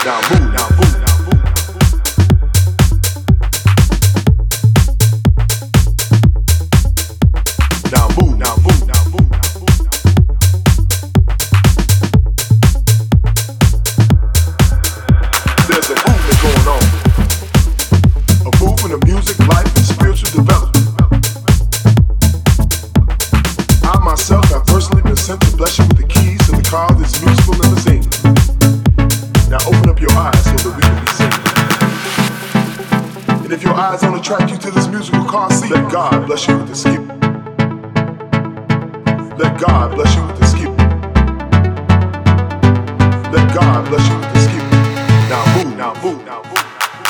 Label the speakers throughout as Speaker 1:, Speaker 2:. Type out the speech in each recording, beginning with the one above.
Speaker 1: Now move, now move, now move. Now move, now move, now move, now move. There's a movement going on. A movement of music, life, and spiritual development. I myself have personally been sent to bless you with the keys to the car of this musical limousine. Now open up your eyes so that we can be seen. And if your eyes don't attract you to this musical car seat, let God bless you with the skip. Let God bless you with the skip. Let God bless you with the skip. Now move, now move, now move.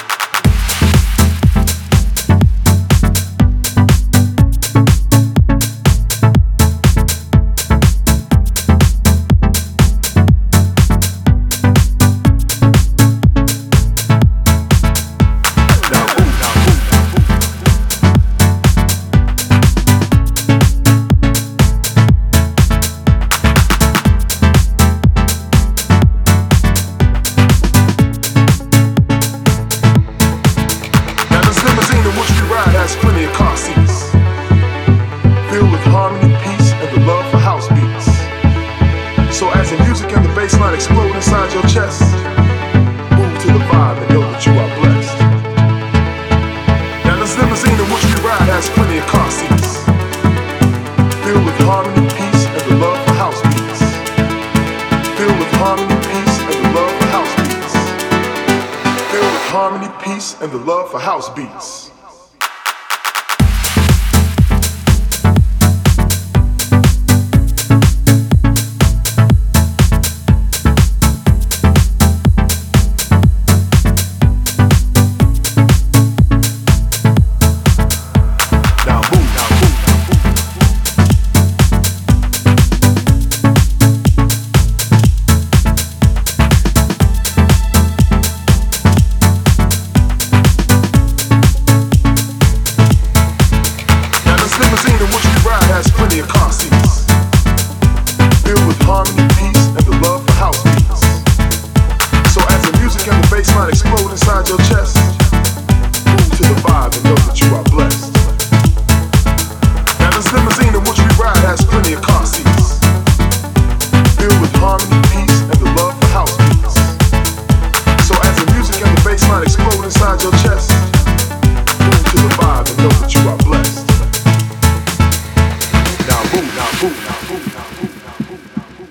Speaker 1: Plenty of car seats filled with harmony, peace, and the love for house beats. So as the music and the bass line explode inside your chest, move to the vibe and know that you are blessed. Now this limousine in which we ride has plenty of car seats filled with harmony, peace, and the love for house beats. Filled with harmony, peace, and the love for house beats. Filled with harmony, peace, and the love for house beats. Plenty of car seats filled with harmony, peace, and the love for house beats. So as the music and the bass line explode inside your chest, move to the vibe and know that you are blessed. Now this limousine in which we ride has plenty of car seats filled with harmony, peace, and the love for house beats. So as the music and the bass line explode inside your chest, move to the vibe and know that you are blessed. Now move, now move, now move, now move, now move, now move,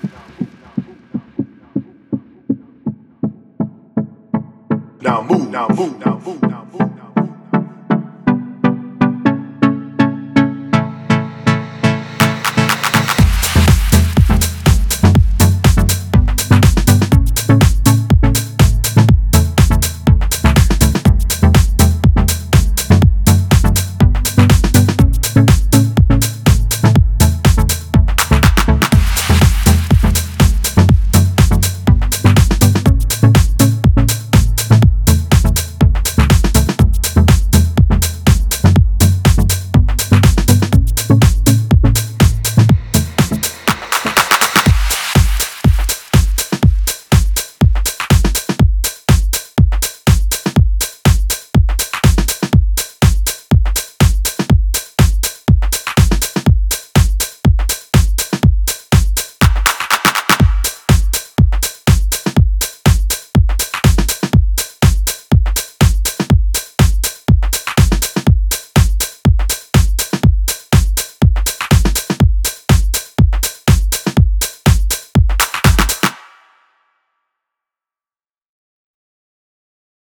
Speaker 1: now move, now move, now move, now move, now move, now move.